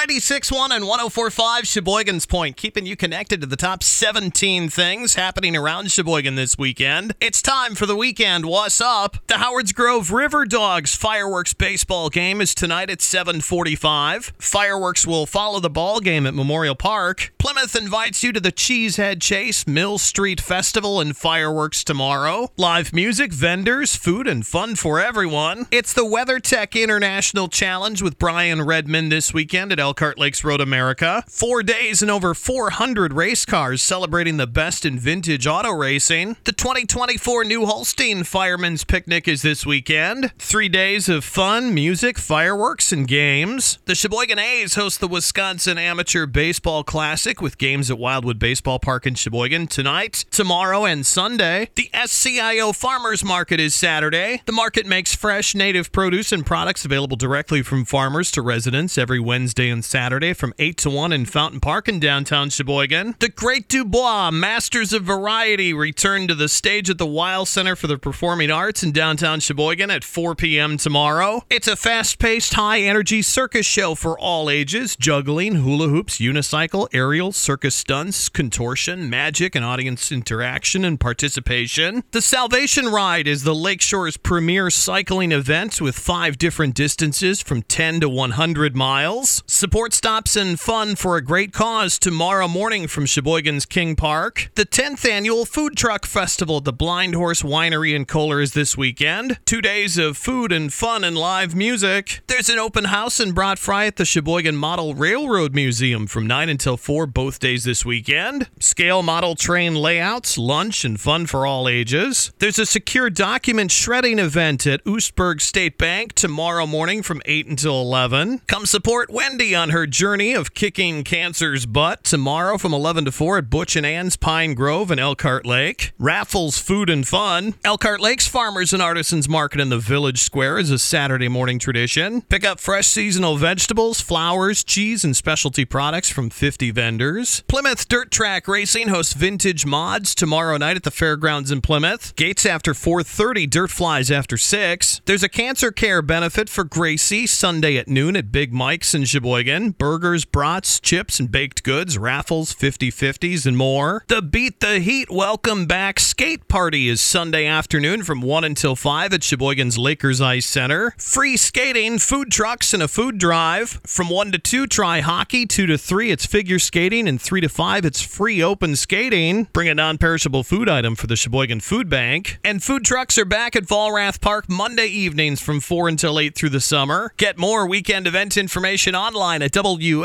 96.1 and 104.5 Sheboygan's Point, keeping you connected to the top 17 things happening around Sheboygan this weekend. It's time for the weekend What's Up. The Howards Grove River Dogs fireworks baseball game is tonight at 7:45. Fireworks will follow the ball game at Memorial Park. Plymouth invites you to the Cheesehead Chase Mill Street Festival and fireworks tomorrow. Live music, vendors, food, and fun for everyone. It's the WeatherTech International Challenge with Brian Redmond this weekend at Elkhart Lakes Road America. 4 days and over 400 race cars celebrating the best in vintage auto racing. The 2024 New Holstein Fireman's Picnic is this weekend. 3 days of fun, music, fireworks, and games. The Sheboygan A's host the Wisconsin Amateur Baseball Classic with games at Wildwood Baseball Park in Sheboygan tonight, tomorrow, and Sunday. The SCIO Farmers Market is Saturday. The market makes fresh native produce and products available directly from farmers to residents every Wednesday and Saturday from 8 to 1 in Fountain Park in downtown Sheboygan. The Great Dubois Masters of Variety return to the stage at the Weil Center for the Performing Arts in downtown Sheboygan at 4 p.m. tomorrow. It's a fast-paced, high-energy circus show for all ages: juggling, hula hoops, unicycle, aerial, circus stunts, contortion, magic, and audience interaction and participation. The Salvation Ride is the Lakeshore's premier cycling event with 5 different distances from 10 to 100 miles. Support stops and fun for a great cause tomorrow morning from Sheboygan's King Park. The 10th annual Food Truck Festival at the Blind Horse Winery in Kohler is this weekend. 2 days of food and fun and live music. There's an open house and brat fry at the Sheboygan Model Railroad Museum from 9 until 4 both days this weekend. Scale model train layouts, lunch, and fun for all ages. There's a secure document shredding event at Oostburg State Bank tomorrow morning from 8 until 11. Come support Wendy on her journey of kicking cancer's butt tomorrow from 11 to 4 at Butch and Ann's Pine Grove and Elkhart Lake. Raffles, food, and fun. Elkhart Lake's Farmers and Artisans Market in the Village Square is a Saturday morning tradition. Pick up fresh seasonal vegetables, flowers, cheese, and specialty products from 50 vendors. Plymouth Dirt Track Racing hosts Vintage Mods tomorrow night at the Fairgrounds in Plymouth. Gates after 4:30, dirt flies after 6. There's a cancer care benefit for Gracie Sunday at noon at Big Mike's in Sheboygan. Burgers, brats, chips, and baked goods, raffles, 50/50s, and more. The Beat the Heat Welcome Back Skate Party is Sunday afternoon from 1 until 5 at Sheboygan's Lakers Ice Center. Free skating, food trucks, and a food drive. From 1 to 2, try hockey. 2 to 3, it's figure skating. And 3 to 5, it's free open skating. Bring a non-perishable food item for the Sheboygan Food Bank. And food trucks are back at Valrath Park Monday evenings from 4 until 8 through the summer. Get more weekend event information online at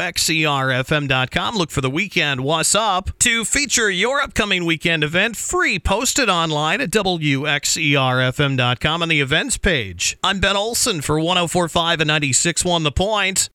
WXERFM.com. Look for the weekend What's Up. To feature your upcoming weekend event, free, posted online at WXERFM.com on the events page. I'm Ben Olson for 104.5 and 96.1 The Point.